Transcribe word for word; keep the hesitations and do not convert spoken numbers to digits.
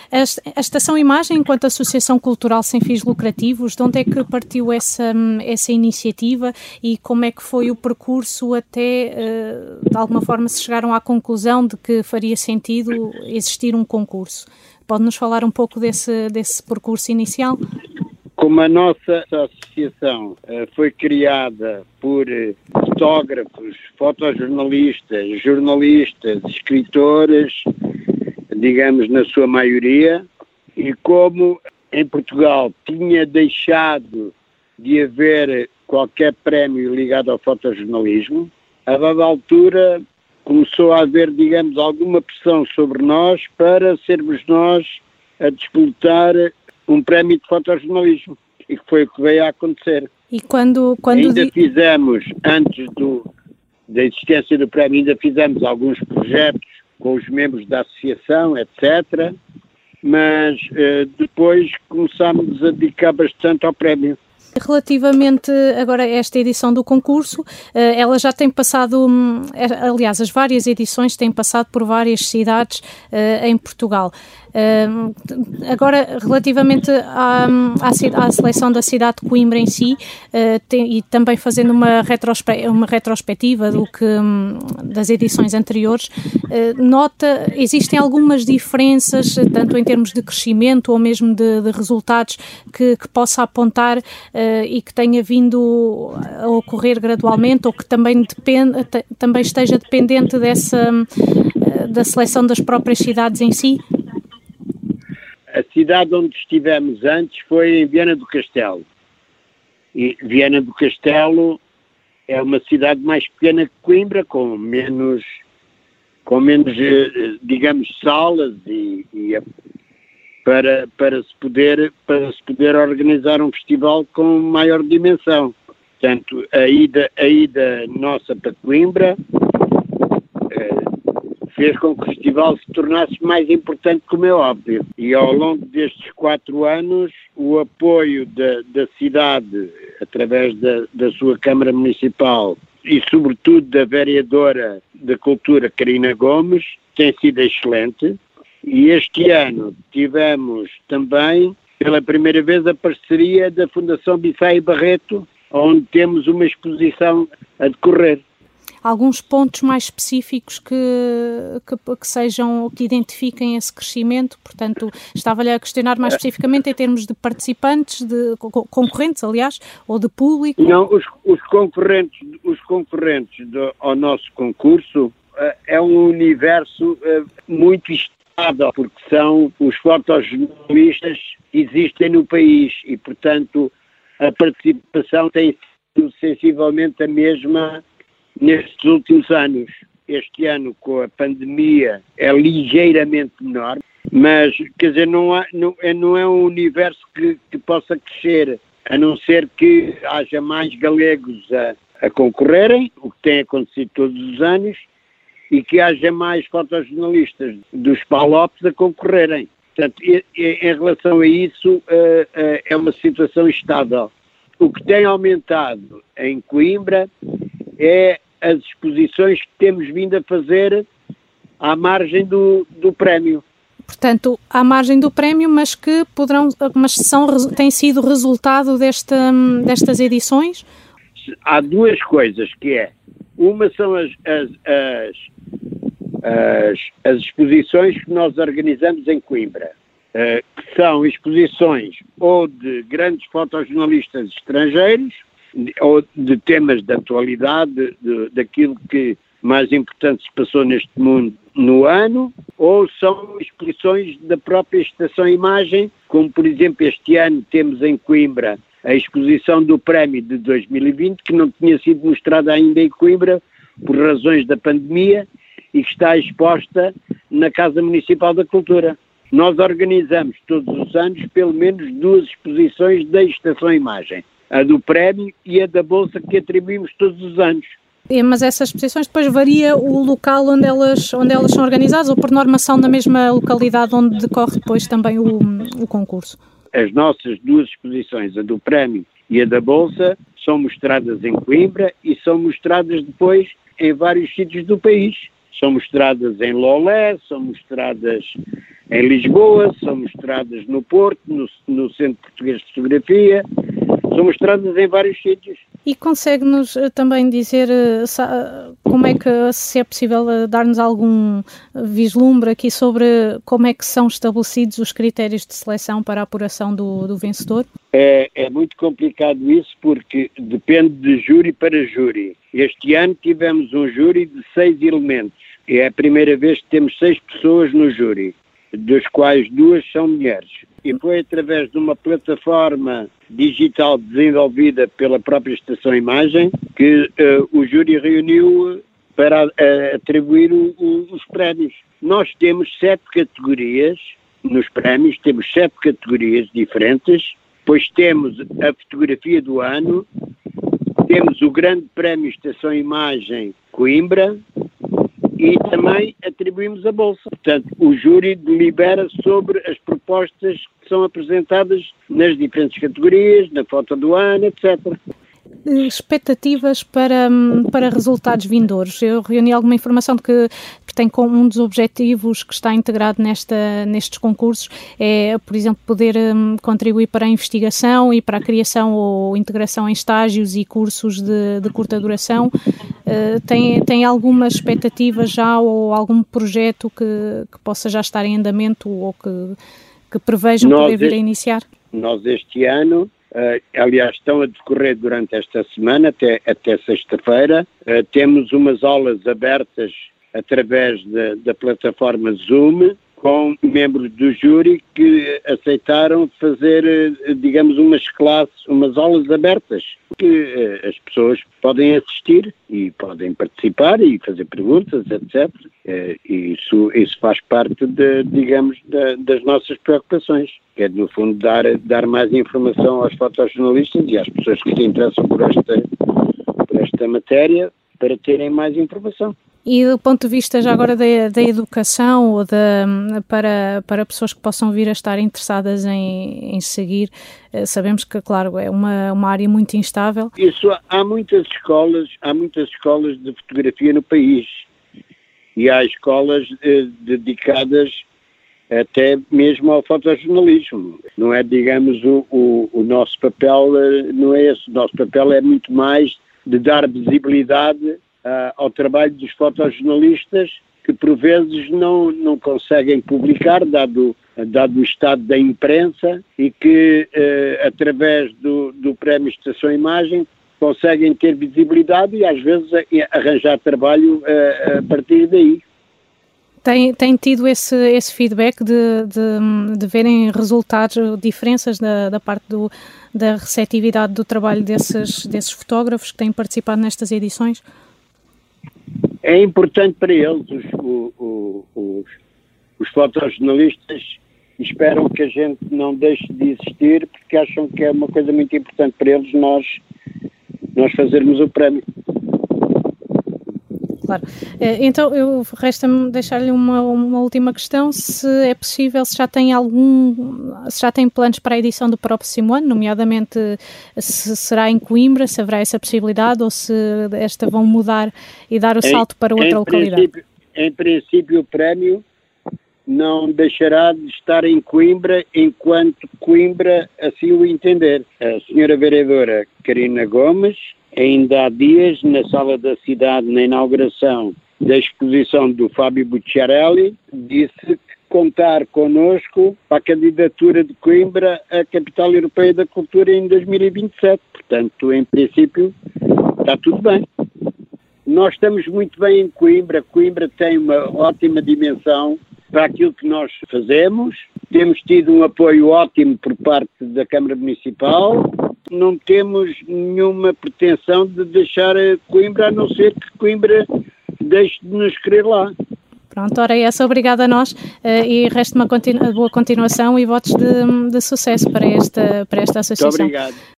A, a Estação Imagem, enquanto associação cultural sem fins lucrativos, de onde é que partiu essa, essa iniciativa e como é que foi o percurso até, de alguma forma, se chegaram à conclusão de que faria sentido existir um concurso? Pode-nos falar um pouco desse, desse percurso inicial? Como a nossa associação uh, foi criada por uh, fotógrafos, fotojornalistas, jornalistas, escritores, digamos na sua maioria, e como em Portugal tinha deixado de haver qualquer prémio ligado ao fotojornalismo, a dada altura começou a haver, digamos, alguma pressão sobre nós para sermos nós a disputar um prémio de fotojornalismo, e que foi o que veio a acontecer. E quando, quando ainda di... fizemos, antes do, da existência do prémio, ainda fizemos alguns projetos com os membros da associação, etcétera, mas eh, depois começámos a dedicar bastante ao prémio. Relativamente agora a esta edição do concurso, ela já tem passado, aliás, as várias edições têm passado por várias cidades uh, em Portugal. Uh, agora, relativamente à, à, à seleção da cidade de Coimbra em si, uh, tem, e também fazendo uma, retrospe, uma retrospectiva do que, um, das edições anteriores, uh, nota, existem algumas diferenças, tanto em termos de crescimento ou mesmo de, de resultados, que, que possa apontar uh, e que tenha vindo a ocorrer gradualmente, ou que também, depende, t- também esteja dependente dessa, uh, da seleção das próprias cidades em si? A cidade onde estivemos antes foi em Viana do Castelo. E Viana do Castelo é uma cidade mais pequena que Coimbra, com menos, com menos digamos, salas e, e para, para, se poder, para se poder organizar um festival com maior dimensão. Portanto, a ida, a ida nossa para Coimbra fez com que o festival se tornasse mais importante, como é óbvio. E ao longo destes quatro anos, o apoio da, da cidade, através da, da sua Câmara Municipal e sobretudo da vereadora da Cultura, Carina Gomes, tem sido excelente. E este ano tivemos também, pela primeira vez, a parceria da Fundação Bifé e Barreto, onde temos uma exposição a decorrer. Alguns pontos mais específicos que, que, que sejam, que identifiquem esse crescimento? Portanto, estava-lhe a questionar mais especificamente em termos de participantes, de concorrentes, aliás, ou de público? Não, os, os concorrentes, os concorrentes do, ao nosso concurso uh, é um universo uh, muito estável, porque são os fotojornalistas que existem no país e, portanto, a participação tem sido sensivelmente a mesma nestes últimos anos. Este ano, com a pandemia, é ligeiramente menor, mas, quer dizer, não, há, não, é, não é um universo que, que possa crescer, a não ser que haja mais galegos a, a concorrerem, o que tem acontecido todos os anos, e que haja mais fotojornalistas dos PALOPs a concorrerem. Portanto, e, e, em relação a isso, uh, uh, é uma situação estável. O que tem aumentado em Coimbra é as exposições que temos vindo a fazer à margem do, do prémio. Portanto, à margem do prémio, mas que poderão, mas são, têm sido resultado desta, destas edições? Há duas coisas, que é, uma são as, as, as, as, as exposições que nós organizamos em Coimbra, uh, que são exposições ou de grandes fotojornalistas estrangeiros, ou de temas de atualidade, de, de, daquilo que mais importante se passou neste mundo no ano, ou são exposições da própria Estação Imagem, como por exemplo este ano temos em Coimbra a exposição do prémio de dois mil e vinte, que não tinha sido mostrada ainda em Coimbra por razões da pandemia e que está exposta na Casa Municipal da Cultura. Nós organizamos todos os anos pelo menos duas exposições da Estação Imagem, a do prémio e a da bolsa, que atribuímos todos os anos. É, mas essas exposições depois varia o local onde elas, onde elas são organizadas, ou por norma são na mesma localidade onde decorre depois também o, o concurso? As nossas duas exposições, a do prémio e a da bolsa, são mostradas em Coimbra e são mostradas depois em vários sítios do país. são mostradas em Lolé, são mostradas em Lisboa, são mostradas no Porto, no, no Centro Português de Fotografia, são mostradas em vários sítios. E consegue-nos também dizer como é que, se é possível, dar-nos algum vislumbre aqui sobre como é que são estabelecidos os critérios de seleção para a apuração do, do vencedor? É, é muito complicado isso porque depende de júri para júri. Este ano tivemos um júri de seis elementos. É a primeira vez que temos seis pessoas no júri, dos quais duas são mulheres. E foi através de uma plataforma digital desenvolvida pela própria Estação Imagem que uh, o júri reuniu para uh, atribuir o, o, os prémios. Nós temos sete categorias nos prémios, temos sete categorias diferentes, pois temos a fotografia do ano, temos o Grande Prémio Estação Imagem Coimbra, e também atribuímos a bolsa. Portanto, o júri delibera sobre as propostas que são apresentadas nas diferentes categorias, na foto do ano, etcétera. Expectativas para, para resultados vindouros. Eu reuni alguma informação de que, que tem como um dos objetivos que está integrado nesta, nestes concursos é, por exemplo, poder um, contribuir para a investigação e para a criação ou integração em estágios e cursos de, de curta duração. Uh, tem, tem alguma expectativa já ou algum projeto que, que possa já estar em andamento ou que, que prevejam poder vir a iniciar? Nós este ano, Uh, aliás, estão a decorrer durante esta semana, até, até sexta-feira. Uh, temos umas aulas abertas através de, da plataforma Zoom, com membros do júri que aceitaram fazer, digamos, umas classes, umas aulas abertas, que uh, as pessoas podem assistir e podem participar e fazer perguntas, etcétera. Uh, e isso, isso faz parte, de, digamos, de, das nossas preocupações, que é, no fundo, dar, dar mais informação aos fotojornalistas e às pessoas que se interessam por esta, por esta matéria, para terem mais informação. E do ponto de vista já agora da, da educação ou da, para, para pessoas que possam vir a estar interessadas em, em seguir, sabemos que, claro, é uma, uma área muito instável. Isso, há muitas escolas, há muitas escolas de fotografia no país e há escolas eh, dedicadas até mesmo ao fotojornalismo. Não é, digamos, o, o, o nosso papel, não é esse. O nosso papel é muito mais de dar visibilidade Uh, ao trabalho dos fotojornalistas que por vezes não, não conseguem publicar, dado, dado o estado da imprensa, e que uh, através do, do Prémio Estação Imagem conseguem ter visibilidade e às vezes a, a arranjar trabalho uh, a partir daí. Tem, tem tido esse, esse feedback de, de, de verem resultados, diferenças da, da parte do, da receptividade do trabalho desses, desses fotógrafos que têm participado nestas edições? É importante para eles, os, os, os, os fotojornalistas esperam que a gente não deixe de existir porque acham que é uma coisa muito importante para eles nós, nós fazermos o prémio. Claro. Então, eu resta-me deixar-lhe uma, uma última questão, se é possível, se já tem algum, se já tem planos para a edição do próximo ano, nomeadamente se será em Coimbra, se haverá essa possibilidade ou se esta vão mudar e dar o salto para outra em localidade? Princípio, em princípio, o prémio não deixará de estar em Coimbra enquanto Coimbra assim o entender. A senhora vereadora Karina Gomes, ainda há dias, na Sala da Cidade, na inauguração da exposição do Fábio Bucciarelli, disse que contar connosco para a candidatura de Coimbra à Capital Europeia da Cultura em dois mil e vinte e sete. Portanto, em princípio, está tudo bem. Nós estamos muito bem em Coimbra. Coimbra tem uma ótima dimensão para aquilo que nós fazemos. Temos tido um apoio ótimo por parte da Câmara Municipal. Não temos nenhuma pretensão de deixar Coimbra, a não ser que Coimbra deixe de nos querer lá. Pronto, ora essa, obrigada a nós uh, e resta uma continu- boa continuação e votos de, de sucesso para esta, para esta associação. Muito obrigado.